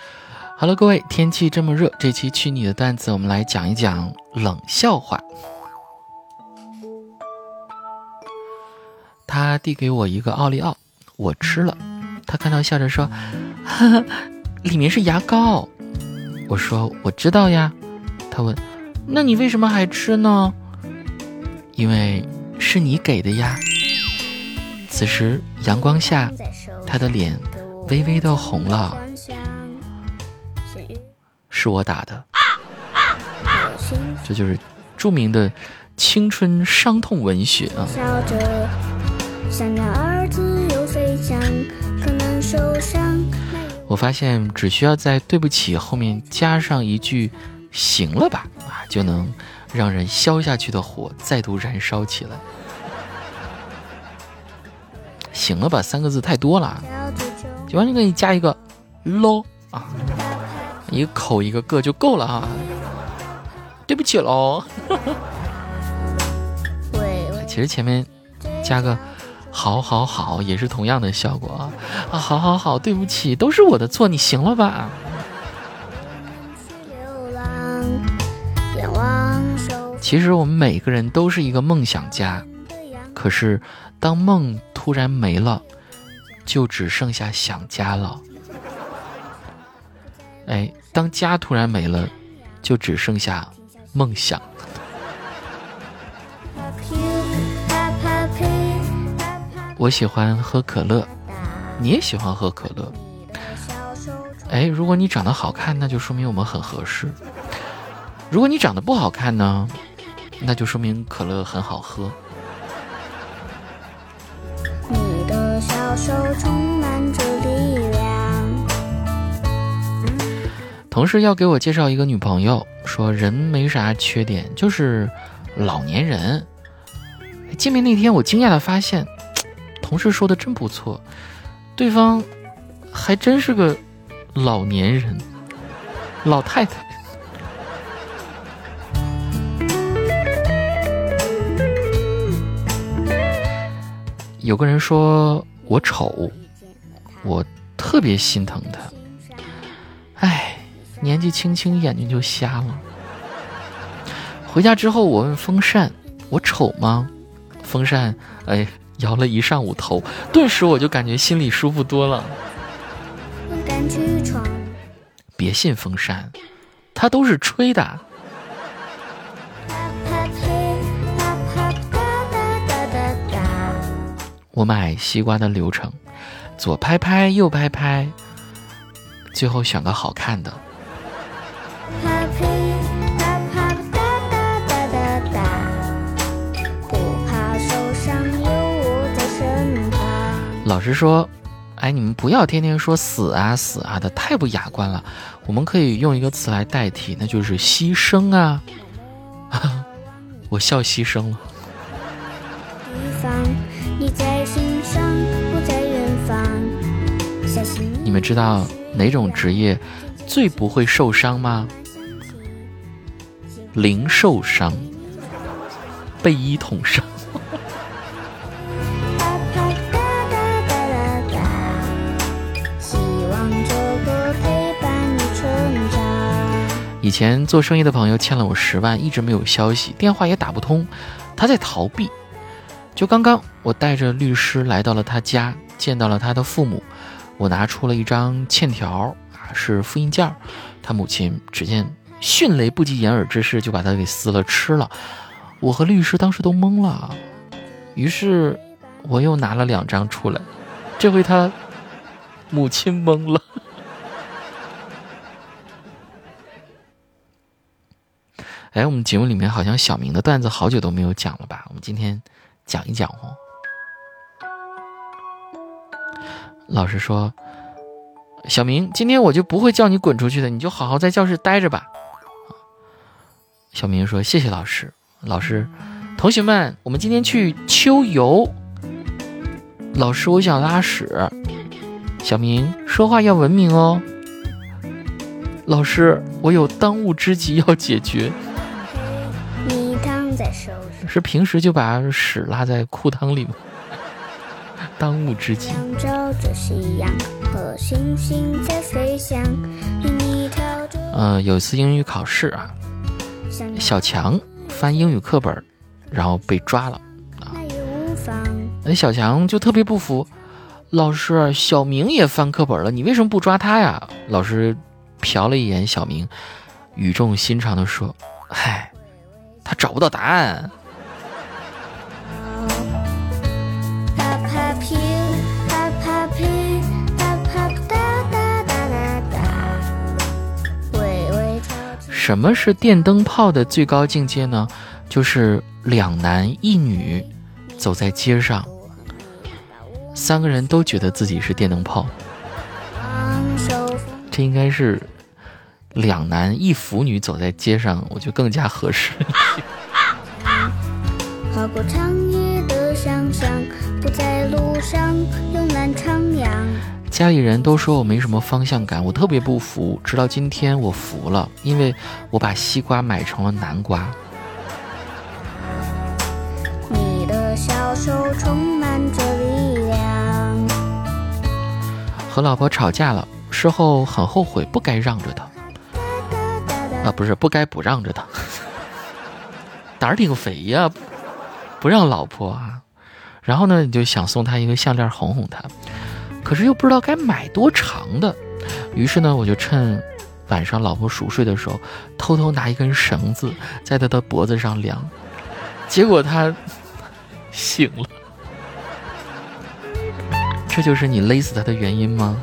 Hello， 各位，天气这么热，这期去你的段子，我们来讲一讲冷笑话。他递给我一个奥利奥，我吃了，他看到笑着说：“哈哈，里面是牙膏。”我说：“我知道呀。”他问：“那你为什么还吃呢？”因为是你给的呀。此时阳光下，他的脸微微的红了，是我打的。这就是著名的青春伤痛文学啊。我发现只需要在对不起后面加上一句行了吧就能让人消下去的火再度燃烧起来。行了吧3个字太多了，就完全可以加一个喽啊，一个口一个个就够了啊。对不起喽。其实前面加个好好好也是同样的效果啊！好好好，对不起，都是我的错，你行了吧？其实我们每个人都是一个梦想家，可是当梦突然没了，就只剩下想家了。当家突然没了，就只剩下梦想。我喜欢喝可乐，你也喜欢喝可乐。如果你长得好看，那就说明我们很合适。如果你长得不好看呢，那就说明可乐很好喝。你的小手充满着力量。同事要给我介绍一个女朋友，说人没啥缺点，就是老年人。见面那天，我惊讶地发现，同事说的真不错，对方还真是个老年人，老太太。有个人说我丑，我特别心疼他。年纪轻轻眼睛就瞎了。回家之后我问风扇，我丑吗？风扇摇了一上午头，顿时我就感觉心里舒服多了。别信风扇，它都是吹的。我买西瓜的流程，左拍拍右拍拍，最后选个好看的。老师说，你们不要天天说死啊死啊的，太不雅观了。我们可以用一个词来代替，那就是牺牲啊。我笑牺牲了。你们知道哪种职业最不会受伤吗？零受伤，被一捅伤。以前做生意的朋友欠了我10万，一直没有消息，电话也打不通，他在逃避。就刚刚我带着律师来到了他家，见到了他的父母，我拿出了一张欠条是复印件，他母亲只见迅雷不及掩耳之势就把它给撕了吃了。我和律师当时都懵了，于是我又拿了2张出来，这回他母亲懵了。我们节目里面好像小明的段子好久都没有讲了吧，我们今天讲一讲哦。老师说，小明，今天我就不会叫你滚出去的，你就好好在教室待着吧。小明说，谢谢老师。老师，同学们，我们今天去秋游。老师，我想拉屎。小明，说话要文明哦。老师，我有当务之急要解决。是平时就把屎拉在裤裆里吗？当务之急。 和星星在飞翔， 有一次英语考试啊，小强翻英语课本，然后被抓了啊。小强就特别不服，老师，小明也翻课本了，你为什么不抓他呀？老师瞟了一眼小明，语重心长地说：“嗨，他找不到答案。”什么是电灯泡的最高境界呢？就是2男1女走在街上，3个人都觉得自己是电灯泡。这应该是2男1腐女走在街上，我觉得更加合适。 跨过长夜的想象，不在路上慵懒徜徉。 家里人都说我没什么方向感，我特别不服，直到今天我服了，因为我把西瓜买成了南瓜。 你的小手充满着力量。 和老婆吵架了，事后很后悔，不该让着她啊，不是不该不让着她。胆儿挺肥呀，不让老婆啊。然后呢，你就想送她一个项链哄哄她，可是又不知道该买多长的，于是呢，我就趁晚上老婆熟睡的时候，偷偷拿一根绳子在她的脖子上量，结果她醒了。这就是你勒死她的原因吗？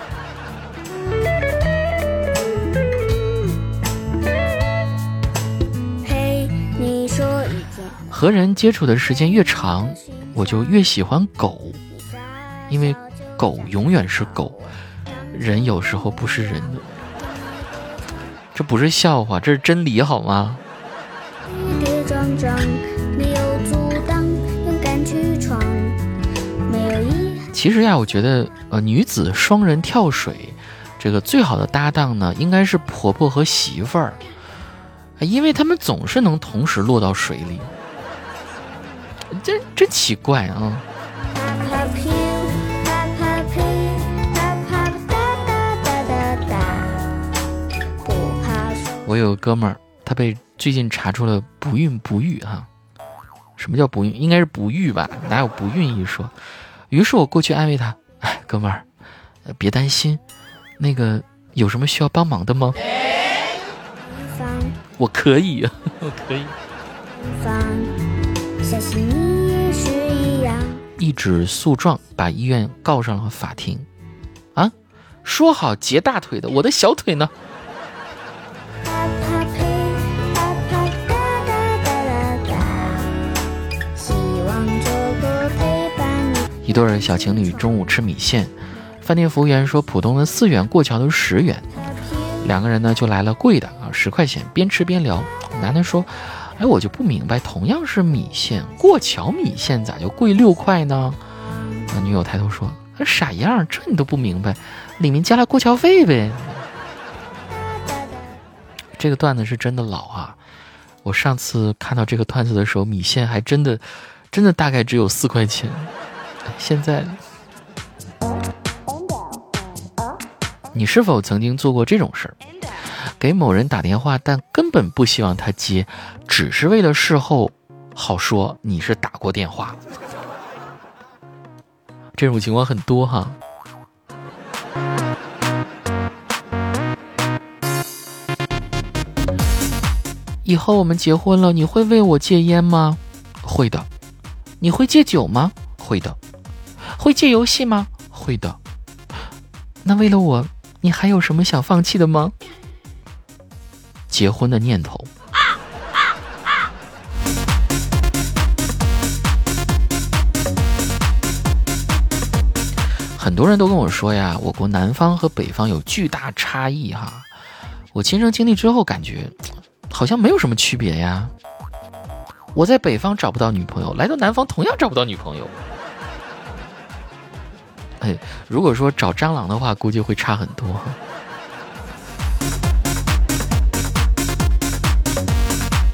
和人接触的时间越长，我就越喜欢狗，因为狗永远是狗，人有时候不是人的。这不是笑话，这是真理好吗？其实呀，我觉得女子双人跳水，这个最好的搭档呢，应该是婆婆和媳妇儿，因为他们总是能同时落到水里。真奇怪啊！我有个哥们儿，他被最近查出了不孕不育啊。什么叫不孕？应该是不育吧？哪有不孕一说？于是我过去安慰他：“哎，哥们儿，别担心，那个有什么需要帮忙的吗？”我可以，我可以。一纸诉状把医院告上了法庭。啊，说好截大腿的，我的小腿呢？一对小情侣中午吃米线，饭店服务员说浦东的4元，过桥的10元，两个人呢就来了贵的啊，10块钱，边吃边聊。男的说：“哎，我就不明白，同样是米线，过桥米线咋就贵6块呢？”女友抬头说：“傻样，这你都不明白，里面加了过桥费呗。”这个段子是真的老啊！我上次看到这个段子的时候，米线还真的大概只有4块钱。现在，你是否曾经做过这种事儿？给某人打电话，但根本不希望他接，只是为了事后好说你是打过电话。这种情况很多哈。以后我们结婚了，你会为我戒烟吗？会的。你会戒酒吗？会的。会戒游戏吗？会的。那为了我，你还有什么想放弃的吗？结婚的念头。很多人都跟我说呀，我国南方和北方有巨大差异哈。我亲身经历之后感觉好像没有什么区别呀。我在北方找不到女朋友，来到南方同样找不到女朋友。如果说找蟑螂的话，估计会差很多。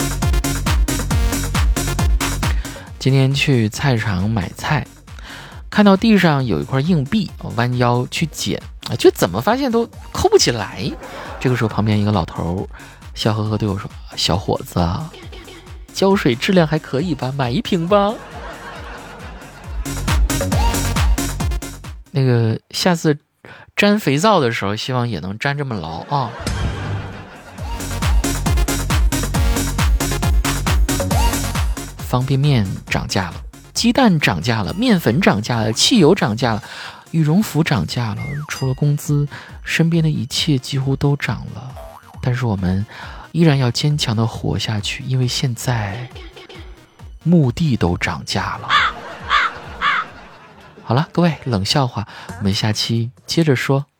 今天去菜场买菜， 看到地上有一块硬币，弯腰去捡，就怎么发现都扣不起来。这个时候旁边一个老头笑呵呵对我说：“小伙子啊，胶水质量还可以吧，买一瓶吧。”那个下次粘肥皂的时候，希望也能粘这么牢啊。方便面涨价了，鸡蛋涨价了，面粉涨价了，汽油涨价了，羽绒服涨价了，除了工资，身边的一切几乎都涨了。但是我们依然要坚强地活下去，因为现在墓地都涨价了。好了，各位冷笑话，我们下期接着说。